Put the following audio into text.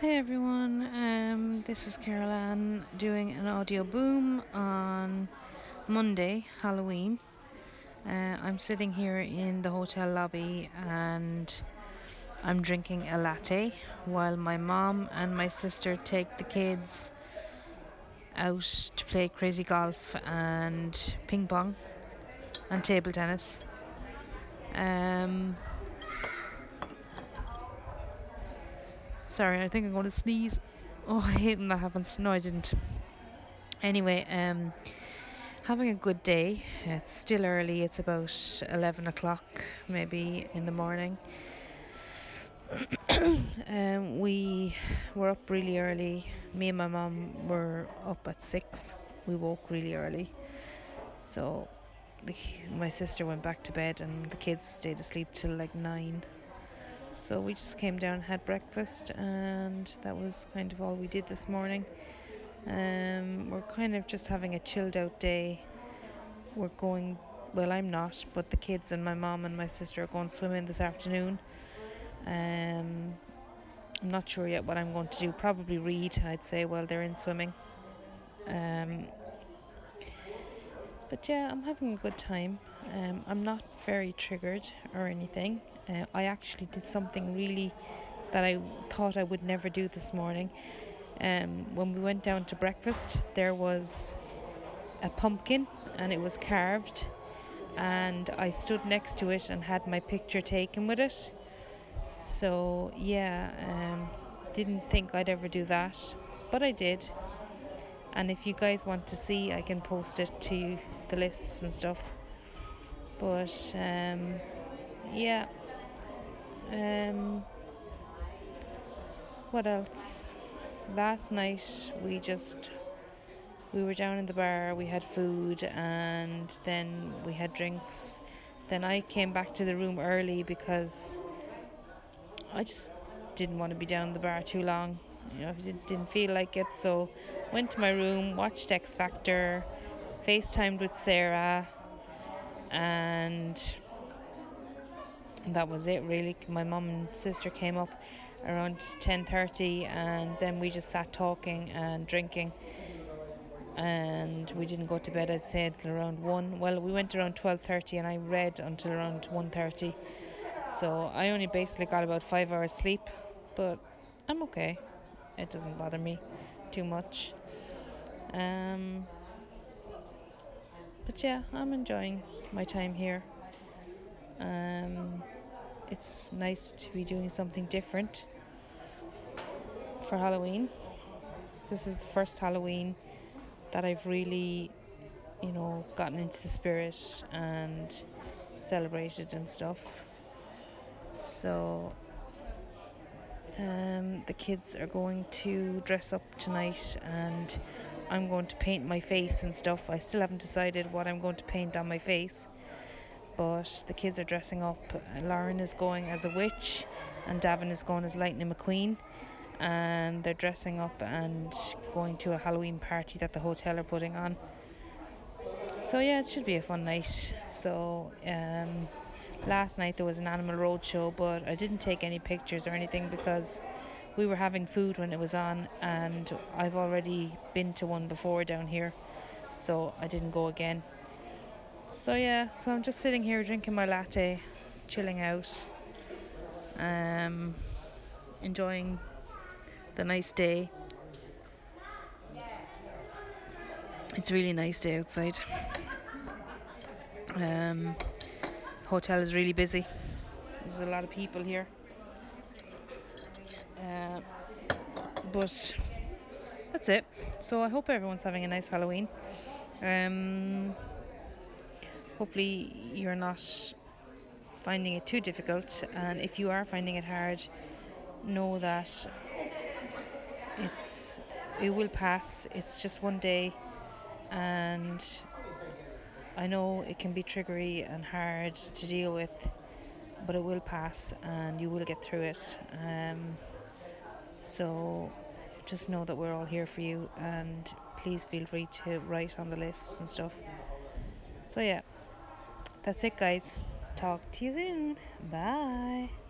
Hey everyone, this is Carol Ann doing an audio boom on Monday, Halloween. I'm sitting here in the hotel lobby and I'm drinking a latte while my mom and my sister take the kids out to play crazy golf and ping pong and table tennis. Sorry, I think I'm going to sneeze. Oh, I hate when that happens. No, I didn't. Anyway, having a good day. It's still early. It's about 11 o'clock, maybe in the morning. We were up really early. Me and my mum were up at 6. We woke really early. So my sister went back to bed and the kids stayed asleep till like 9. So we just came down, had breakfast, and that was kind of all we did this morning. We're kind of just having a chilled out day. We're going, well, I'm not, but the kids and my mom and my sister are going swimming this afternoon. I'm not sure yet what I'm going to do. Probably read, I'd say, while they're in swimming. But yeah, I'm having a good time. I'm not very triggered or anything. I actually did something really that I thought I would never do this morning. When we went down to breakfast, there was a pumpkin and it was carved, and I stood next to it and had my picture taken with it. So yeah, didn't think I'd ever do that, but I did. And if you guys want to see, I can post it to the lists and stuff. But yeah, what else? Last night we were down in the bar, we had food and then we had drinks. Then I came back to the room early because I just didn't want to be down in the bar too long. I didn't feel like it, so went to my room, watched X Factor, FaceTimed with Sarah, and that was it really. My mum and sister came up around 10:30 and then we just sat talking and drinking, and we didn't go to bed, I'd say, until around 1. Well, we went around 12:30 and I read until around 1:30. So I only basically got about 5 hours sleep, but I'm okay. It doesn't bother me too much. But yeah, I'm enjoying my time here. It's nice to be doing something different for Halloween. This is the first Halloween that I've really, gotten into the spirit and celebrated and stuff. So the kids are going to dress up tonight and I'm going to paint my face and stuff. I still haven't decided what I'm going to paint on my face, but the kids are dressing up. Lauren is going as a witch and Davin is going as Lightning McQueen, and they're dressing up and going to a Halloween party that the hotel are putting on. So yeah, it should be a fun night. So last night there was an Animal Roadshow, but I didn't take any pictures or anything because we were having food when it was on, and I've already been to one before down here, so I didn't go again. So yeah, so I'm just sitting here drinking my latte, chilling out, enjoying the nice day. It's a really nice day outside. Hotel is really busy. There's a lot of people here. But that's it. So I hope everyone's having a nice Halloween. Hopefully you're not finding it too difficult, and if you are finding it hard, know that it will pass. It's just one day, and I know it can be triggery and hard to deal with, but it will pass and you will get through it. So just know that we're all here for you, and please feel free to write on the lists and stuff. So yeah, that's it guys. Talk to you soon. Bye.